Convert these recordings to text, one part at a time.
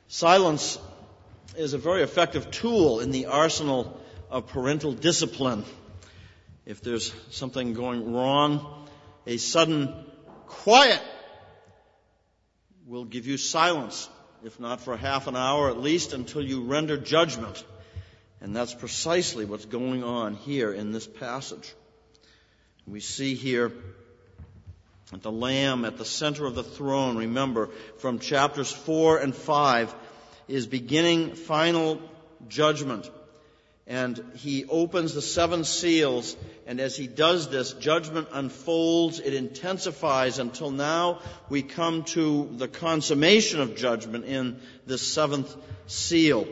Silence is a very effective tool in the arsenal of parental discipline. If there's something going wrong, a sudden quiet will give you silence, if not for half an hour, at least until you render judgment. And that's precisely what's going on here in this passage. We see here that the Lamb at the center of the throne, remember, from chapters 4 and 5, is beginning final judgment. And he opens the 7 seals, and as he does this, judgment unfolds, it intensifies until now we come to the consummation of judgment in the 7th seal.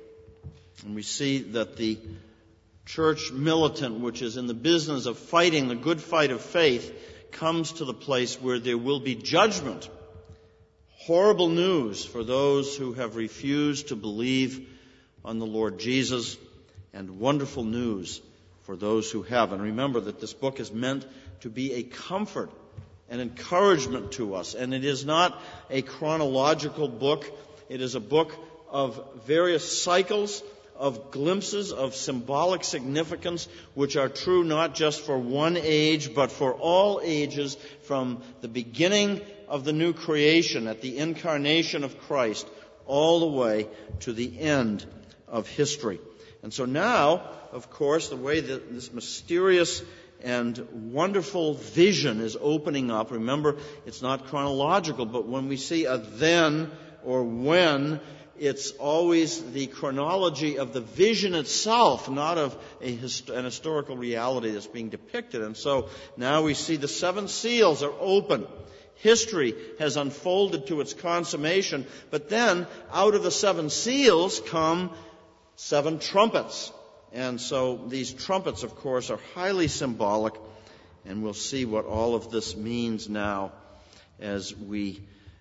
And we see that the church militant, which is in the business of fighting the good fight of faith, comes to the place where there will be judgment. Horrible news for those who have refused to believe on the Lord Jesus, and wonderful news for those who have. And remember that this book is meant to be a comfort and encouragement to us. And it is not a chronological book. It is a book of various cycles, of glimpses of symbolic significance, which are true not just for one age, but for all ages, from the beginning of the new creation at the incarnation of Christ all the way to the end of history. And so now, of course, the way that this mysterious and wonderful vision is opening up, remember, it's not chronological, but when we see a then or when, it's always the chronology of the vision itself, not of an historical reality that's being depicted. And so now we see the 7 seals are open. History has unfolded to its consummation, but then out of the 7 seals come 7 trumpets. And so these trumpets, of course, are highly symbolic, and we'll see what all of this means now as we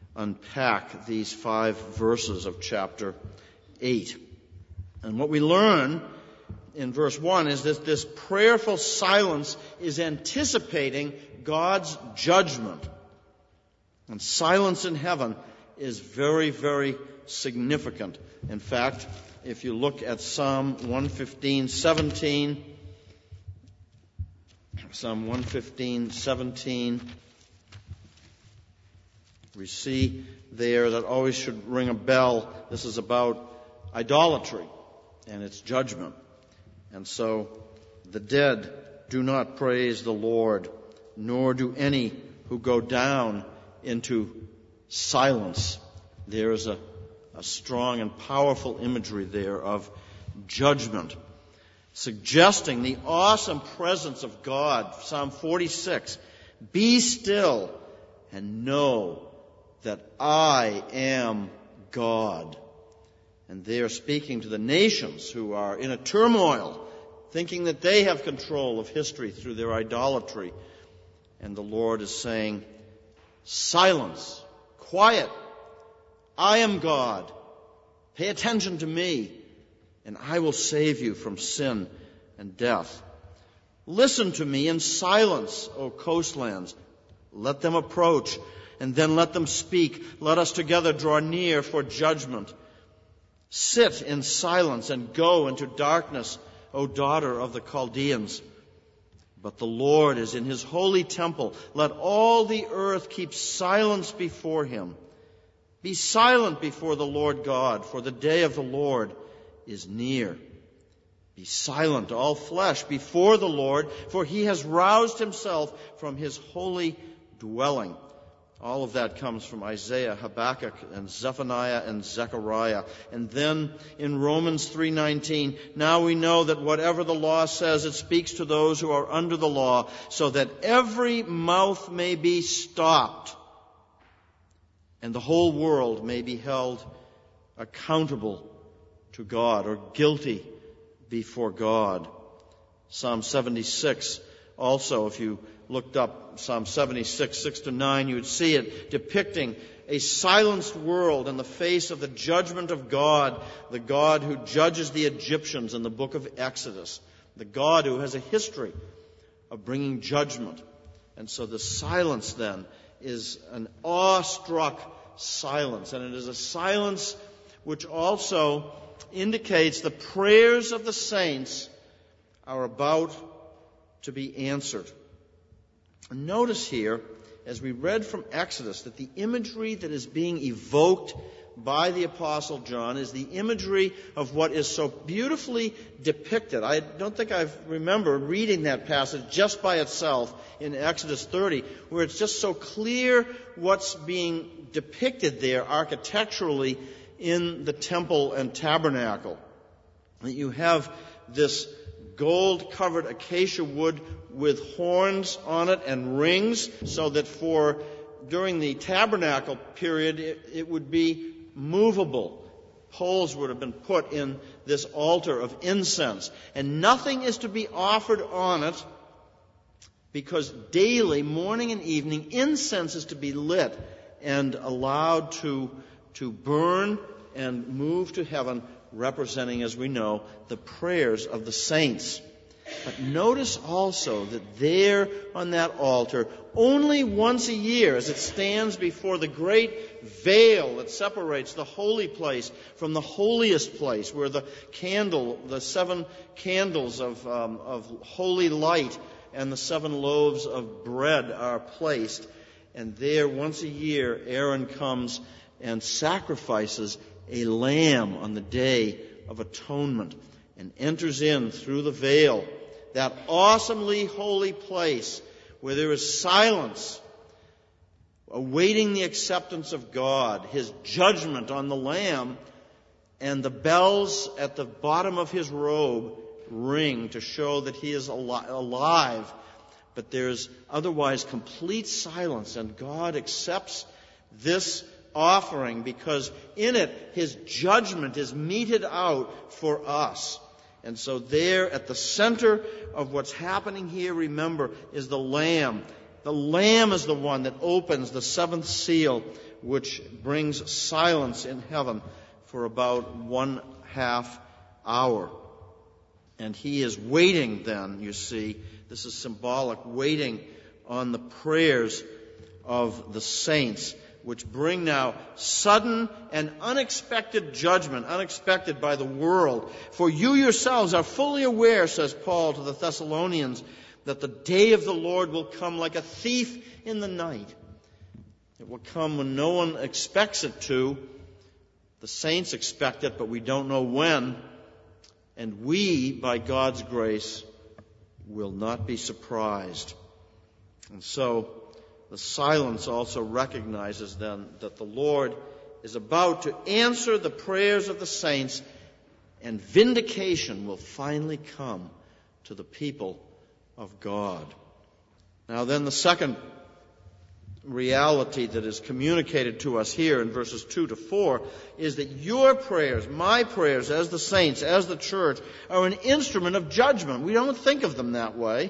unpack these 5 verses of chapter 8. And what we learn in verse 1 is that this prayerful silence is anticipating God's judgment. And silence in heaven is very, very significant. In fact, if you look at Psalm 115:17, Psalm 115:17, we see there that always should ring a bell. This is about idolatry and its judgment. And so the dead do not praise the Lord, nor do any who go down into silence. There is a strong and powerful imagery there of judgment, suggesting the awesome presence of God. Psalm 46, be still and know that I am God. And they are speaking to the nations who are in a turmoil, thinking that they have control of history through their idolatry. And the Lord is saying, silence, quiet, I am God. Pay attention to me, and I will save you from sin and death. Listen to me in silence, O coastlands. Let them approach, and then let them speak. Let us together draw near for judgment. Sit in silence and go into darkness, O daughter of the Chaldeans. But the Lord is in his holy temple. Let all the earth keep silence before him. Be silent before the Lord God, for the day of the Lord is near. Be silent, all flesh, before the Lord, for he has roused himself from his holy dwelling. All of that comes from Isaiah, Habakkuk, and Zephaniah, and Zechariah. And then in Romans 3:19, now we know that whatever the law says, it speaks to those who are under the law, so that every mouth may be stopped, and the whole world may be held accountable to God, or guilty before God. Psalm 76 also, if you looked up Psalm 76, 6-9, you would see it depicting a silenced world in the face of the judgment of God, the God who judges the Egyptians in the book of Exodus, the God who has a history of bringing judgment. And so the silence then is an awestruck silence, and it is a silence which also indicates the prayers of the saints are about to be answered. And notice here, as we read from Exodus, that the imagery that is being evoked by the Apostle John is the imagery of what is so beautifully depicted. I don't think I remember reading that passage just by itself in Exodus 30, where it's just so clear what's being depicted there architecturally in the temple and tabernacle. That you have this gold-covered acacia wood with horns on it and rings, so that during the tabernacle period, it would be movable. Poles would have been put in this altar of incense. And nothing is to be offered on it, because daily, morning and evening, incense is to be lit and allowed to burn and move to heaven, representing, as we know, the prayers of the saints. But notice also that there on that altar, only once a year, as it stands before the great veil that separates the holy place from the holiest place, where the 7 candles of holy light and the 7 loaves of bread are placed. And there, once a year, Aaron comes and sacrifices a lamb on the Day of Atonement and enters in through the veil, that awesomely holy place where there is silence, awaiting the acceptance of God, His judgment on the Lamb, and the bells at the bottom of His robe ring to show that He is alive. But there's otherwise complete silence, and God accepts this offering because in it His judgment is meted out for us. And so there at the center of what's happening here, remember, is the Lamb. The Lamb is the one that opens the 7th seal, which brings silence in heaven for about 1/2 hour. And He is waiting then, you see, this is symbolic, waiting on the prayers of the saints, which bring now sudden and unexpected judgment, unexpected by the world. For you yourselves are fully aware, says Paul to the Thessalonians, that the day of the Lord will come like a thief in the night. It will come when no one expects it to. The saints expect it, but we don't know when. And we, by God's grace, will not be surprised. And so, the silence also recognizes then that the Lord is about to answer the prayers of the saints, and vindication will finally come to the people of God. Now then, the second reality that is communicated to us here in verses 2 to 4 is that your prayers, my prayers as the saints, as the church, are an instrument of judgment. We don't think of them that way.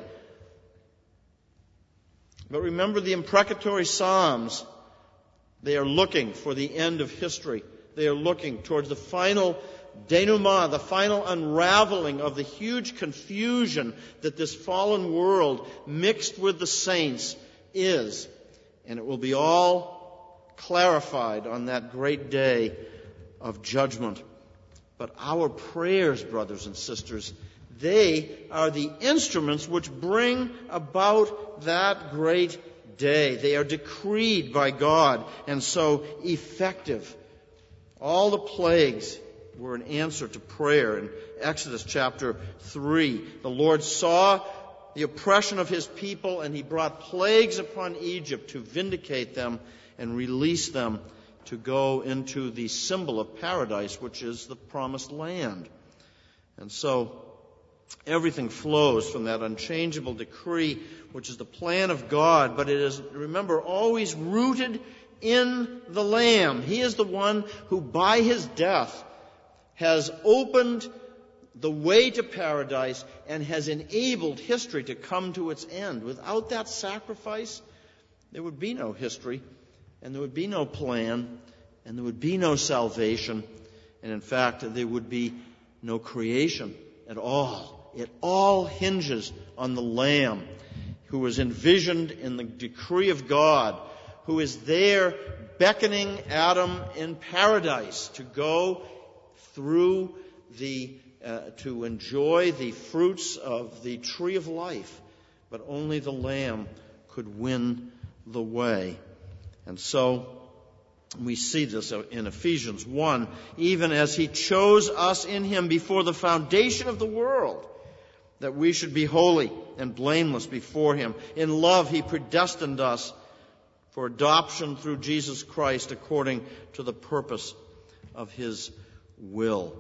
But remember the imprecatory Psalms. They are looking for the end of history. They are looking towards the final denouement, the final unraveling of the huge confusion that this fallen world mixed with the saints is. And it will be all clarified on that great day of judgment. But our prayers, brothers and sisters, they are the instruments which bring about that great day. They are decreed by God and so effective. All the plagues were an answer to prayer. In Exodus chapter 3, the Lord saw the oppression of His people, and He brought plagues upon Egypt to vindicate them and release them to go into the symbol of paradise, which is the promised land. And so everything flows from that unchangeable decree, which is the plan of God, but it is, remember, always rooted in the Lamb. He is the one who, by His death, has opened the way to paradise and has enabled history to come to its end. Without that sacrifice, there would be no history, and there would be no plan, and there would be no salvation, and in fact, there would be no creation at all. It all hinges on the Lamb, who was envisioned in the decree of God who is there beckoning Adam in paradise to go through to enjoy the fruits of the tree of life. But only the Lamb could win the way. And so we see this in Ephesians 1, even as he chose us in him before the foundation of the world, that we should be holy and blameless before him. In love he predestined us for adoption through Jesus Christ according to the purpose of his will.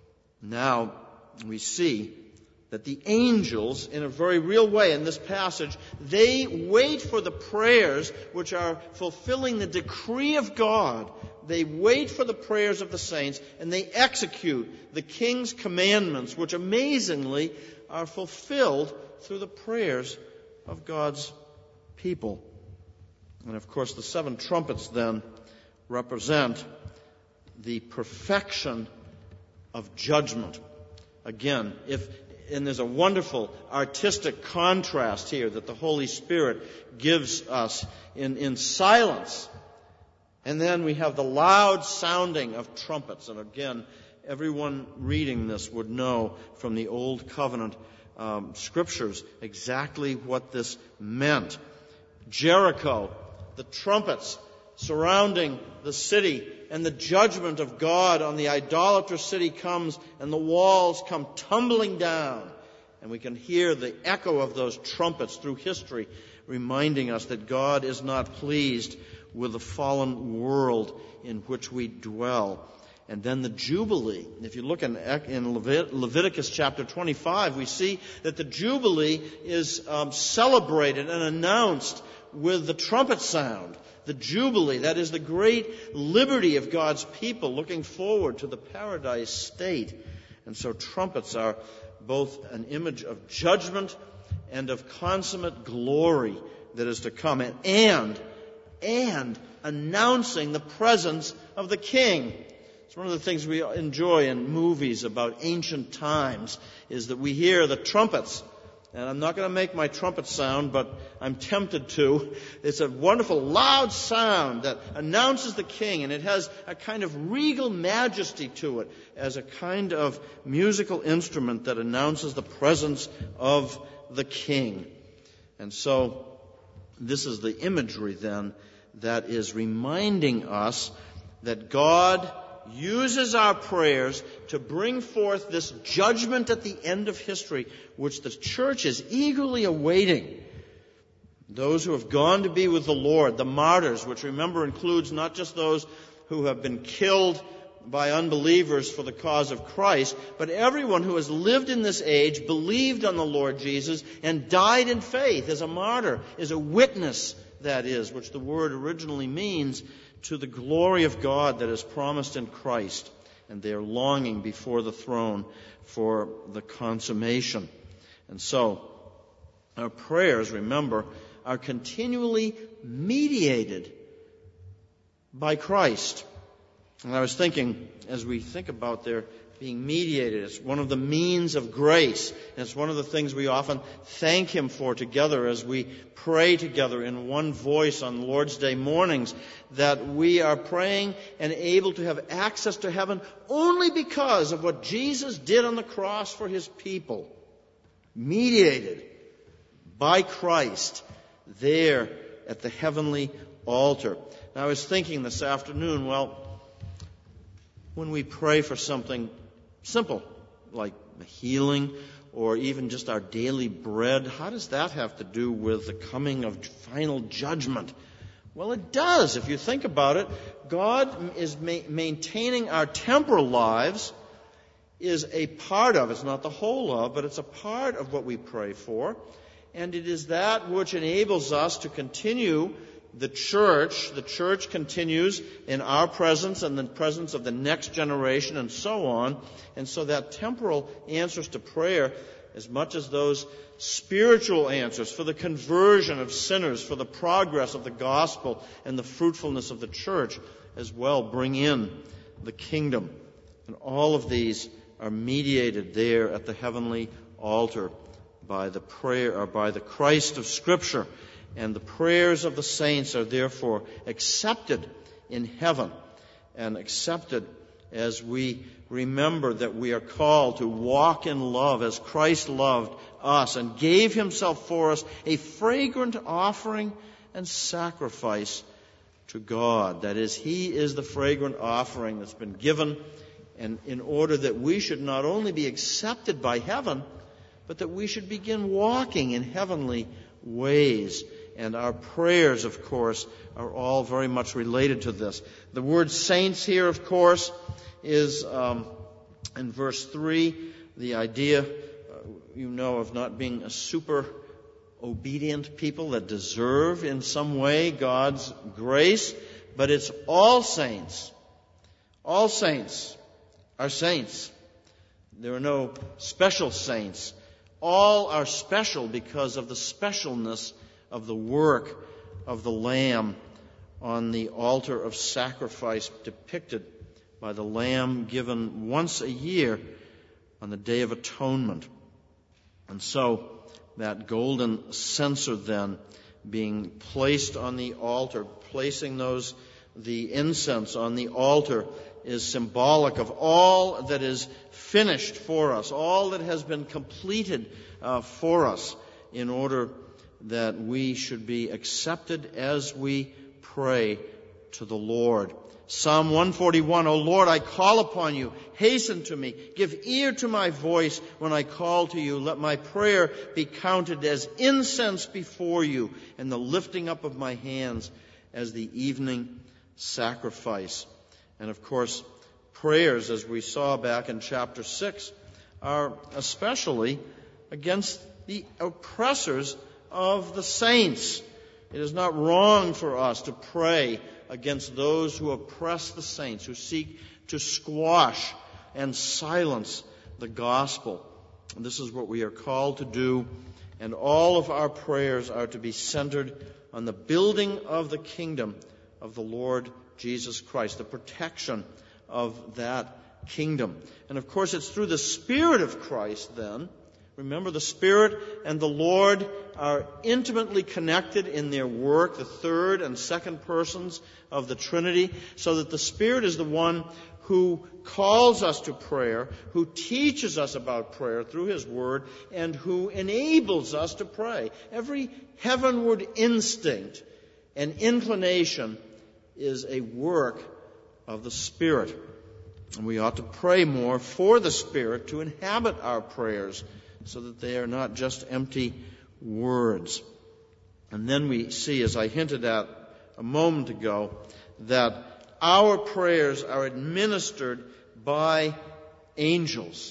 Now we see that the angels, in a very real way in this passage, they wait for the prayers which are fulfilling the decree of God. They wait for the prayers of the saints, and they execute the king's commandments, which amazingly are fulfilled through the prayers of God's people. And of course, the 7 trumpets then represent the perfection of judgment. Again, and there's a wonderful artistic contrast here that the Holy Spirit gives us in silence. And then we have the loud sounding of trumpets. And again, everyone reading this would know from the Old Covenant scriptures exactly what this meant. Jericho, the trumpets surrounding the city, and the judgment of God on the idolatrous city comes, and the walls come tumbling down. And we can hear the echo of those trumpets through history, reminding us that God is not pleased with the fallen world in which we dwell. And then the Jubilee. If you look in Leviticus chapter 25, we see that the Jubilee is celebrated and announced with the trumpet sound. The Jubilee, that is the great liberty of God's people looking forward to the paradise state. And so trumpets are both an image of judgment and of consummate glory that is to come, and announcing the presence of the King. It's one of the things we enjoy in movies about ancient times, is that we hear the trumpets. And I'm not going to make my trumpet sound, but I'm tempted to. It's a wonderful, loud sound that announces the King, and it has a kind of regal majesty to it as a kind of musical instrument that announces the presence of the King. And so this is the imagery, then, that is reminding us that God uses our prayers to bring forth this judgment at the end of history, which the church is eagerly awaiting. Those who have gone to be with the Lord, the martyrs, which remember includes not just those who have been killed by unbelievers for the cause of Christ, but everyone who has lived in this age, believed on the Lord Jesus, and died in faith as a martyr, is a witness, that is, which the word originally means, to the glory of God that is promised in Christ. And they are longing before the throne for the consummation. And so, our prayers, remember, are continually mediated by Christ. And I was thinking, as we think about their being mediated, it's one of the means of grace. And it's one of the things we often thank Him for together as we pray together in one voice on Lord's Day mornings, that we are praying and able to have access to heaven only because of what Jesus did on the cross for His people. Mediated by Christ there at the heavenly altar. Now, I was thinking this afternoon, when we pray for something simple, like a healing or even just our daily bread, how does that have to do with the coming of final judgment? Well, it does. If you think about it, God is maintaining our temporal lives is a part of, it's not the whole of, but it's a part of what we pray for. And it is that which enables us to continue the church. The church continues in our presence and the presence of the next generation and so on. And so that temporal answers to prayer, as much as those spiritual answers for the conversion of sinners, for the progress of the gospel and the fruitfulness of the church, as well bring in the kingdom. And all of these are mediated there at the heavenly altar by the prayer or by the Christ of Scripture. And the prayers of the saints are therefore accepted in heaven and accepted as we remember that we are called to walk in love as Christ loved us and gave himself for us, a fragrant offering and sacrifice to God. That is, he is the fragrant offering that's been given, and in order that we should not only be accepted by heaven, but that we should begin walking in heavenly ways. And our prayers, of course, are all very much related to this. The word saints here, of course, is in verse 3, the idea, of not being a super obedient people that deserve in some way God's grace, but it's all saints. All saints are saints. There are no special saints. All are special because of the specialness of the work of the Lamb on the altar of sacrifice depicted by the Lamb given once a year on the Day of Atonement. And so that golden censer then being placed on the altar, placing the incense on the altar is symbolic of all that is finished for us, all that has been completed for us in order that we should be accepted as we pray to the Lord. Psalm 141, O Lord, I call upon you. Hasten to me. Give ear to my voice when I call to you. Let my prayer be counted as incense before you, and the lifting up of my hands as the evening sacrifice. And of course, prayers, as we saw back in chapter 6, are especially against the oppressors of the saints. It is not wrong for us to pray against those who oppress the saints, who seek to squash and silence the gospel. And this is what we are called to do, and all of our prayers are to be centered on the building of the kingdom of the Lord Jesus Christ, the protection of that kingdom. And of course, it's through the Spirit of Christ then. Remember, the Spirit and the Lord are intimately connected in their work, the third and second persons of the Trinity, so that the Spirit is the one who calls us to prayer, who teaches us about prayer through His Word, and who enables us to pray. Every heavenward instinct and inclination is a work of the Spirit. And we ought to pray more for the Spirit to inhabit our prayers, so that they are not just empty words. And then we see, as I hinted at a moment ago, that our prayers are administered by angels.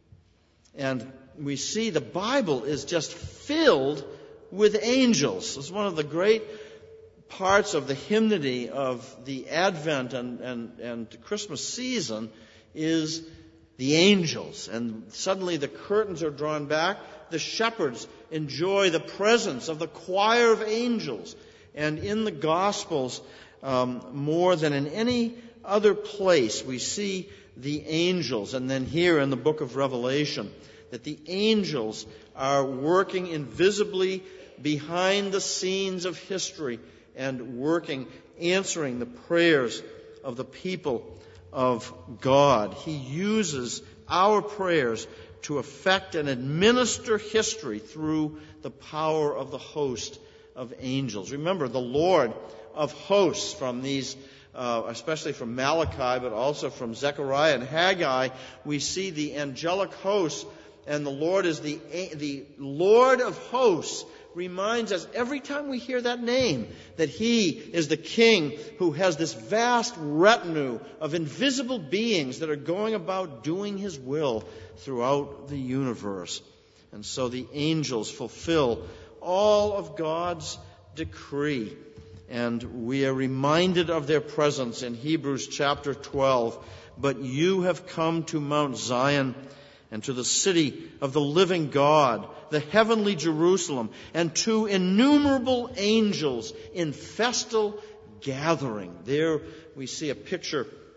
And we see the Bible is just filled with angels. It's one of the great parts of the hymnody of the Advent and Christmas season is the angels. And suddenly the curtains are drawn back. The shepherds enjoy the presence of the choir of angels. And in the Gospels, more than in any other place, we see the angels. And then here in the book of Revelation, that the angels are working invisibly behind the scenes of history and working, answering the prayers of the people of God. He uses our prayers to affect and administer history through the power of the host of angels. Remember, the Lord of hosts, from these, especially from Malachi, but also from Zechariah and Haggai, we see the angelic hosts, and the Lord is the Lord of hosts. Reminds us every time we hear that name that He is the King who has this vast retinue of invisible beings that are going about doing His will throughout the universe. And so the angels fulfill all of God's decree. And we are reminded of their presence in Hebrews chapter 12. But you have come to Mount Zion and to the city of the living God, the heavenly Jerusalem, and to innumerable angels in festal gathering. There we see a picture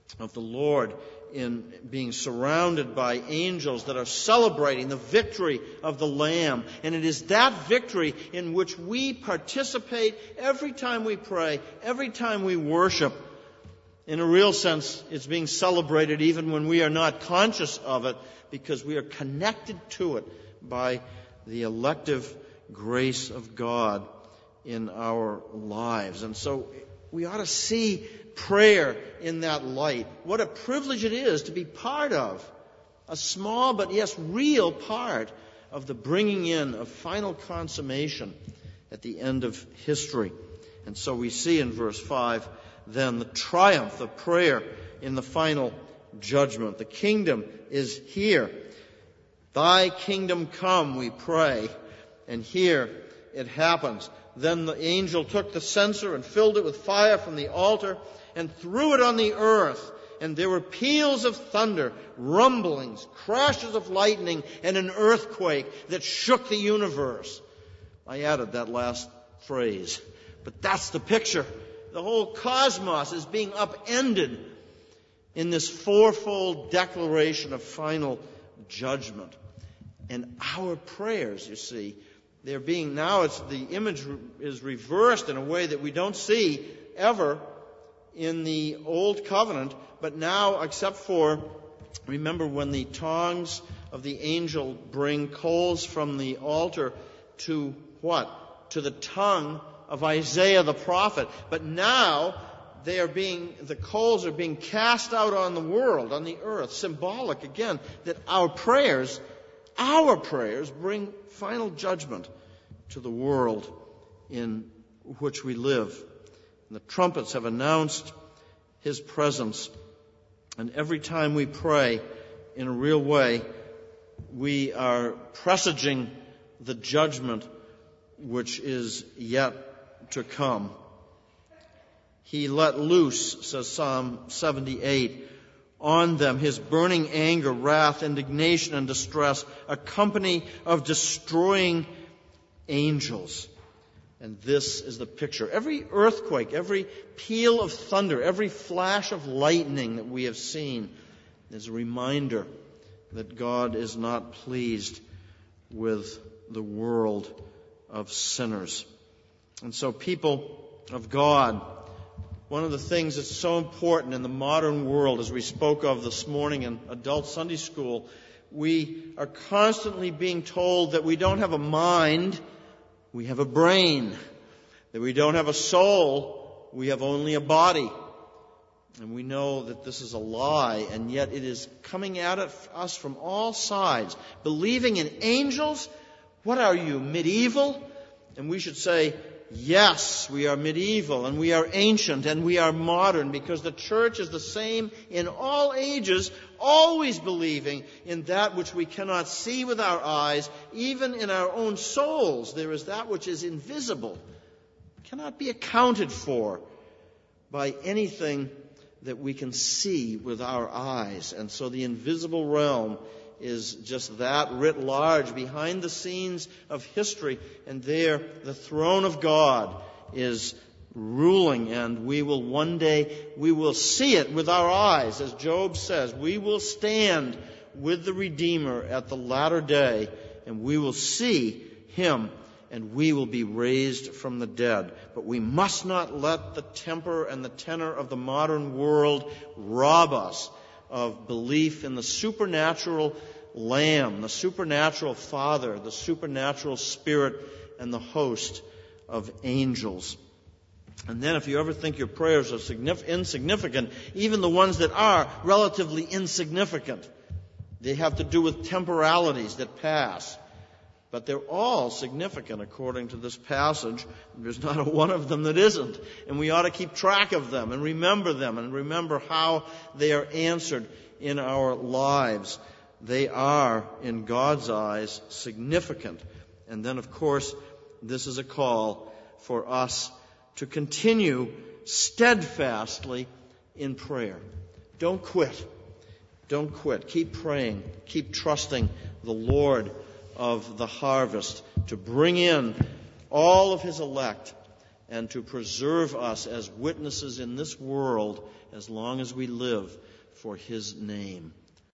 of the Lord in being surrounded by angels that are celebrating the victory of the Lamb. And it is that victory in which we participate every time we pray, every time we worship. In a real sense, it's being celebrated even when we are not conscious of it, because we are connected to it by the elective grace of God in our lives. And so we ought to see prayer in that light. What a privilege it is to be part of, a small but yes, real part of the bringing in of final consummation at the end of history. And so we see in verse 5 then the triumph of prayer in the final judgment. The kingdom is here. Thy kingdom come, we pray. And here it happens. Then the angel took the censer and filled it with fire from the altar and threw it on the earth. And there were peals of thunder, rumblings, crashes of lightning, and an earthquake that shook the universe. I added that last phrase. But that's the picture. The whole cosmos is being upended in this fourfold declaration of final judgment. And our prayers, you see, they're being, now the image is reversed in a way that we don't see ever in the Old Covenant, but now, except for, remember when the tongs of the angel bring coals from the altar to what? To the tongue of Isaiah the prophet. But now the coals are being cast out on the world, on the earth, symbolic again that our prayers bring final judgment to the world in which we live. And the trumpets have announced His presence. And every time we pray in a real way, we are presaging the judgment which is yet to come. He let loose, says Psalm 78, on them His burning anger, wrath, indignation, and distress, a company of destroying angels. And this is the picture. Every earthquake, every peal of thunder, every flash of lightning that we have seen is a reminder that God is not pleased with the world of sinners. And so, people of God, one of the things that's so important in the modern world, as we spoke of this morning in adult Sunday school, we are constantly being told that we don't have a mind, we have a brain. That we don't have a soul, we have only a body. And we know that this is a lie, and yet it is coming at us from all sides. Believing in angels? What are you, medieval? And we should say, yes, we are medieval, and we are ancient, and we are modern, because the church is the same in all ages, always believing in that which we cannot see with our eyes. Even in our own souls, there is that which is invisible, cannot be accounted for by anything that we can see with our eyes. And so the invisible realm is just that writ large behind the scenes of history. And there the throne of God is ruling, and we will see it with our eyes. As Job says, we will stand with the Redeemer at the latter day, and we will see Him, and we will be raised from the dead. But we must not let the temper and the tenor of the modern world rob us of belief in the supernatural Lamb, the supernatural Father, the supernatural Spirit, and the host of angels. And then if you ever think your prayers are insignificant, even the ones that are relatively insignificant, they have to do with temporalities that pass. But they're all significant according to this passage. There's not a one of them that isn't. And we ought to keep track of them and remember how they are answered in our lives. They are, in God's eyes, significant. And then, of course, this is a call for us to continue steadfastly in prayer. Don't quit. Don't quit. Keep praying. Keep trusting the Lord of the harvest to bring in all of His elect and to preserve us as witnesses in this world as long as we live for His name.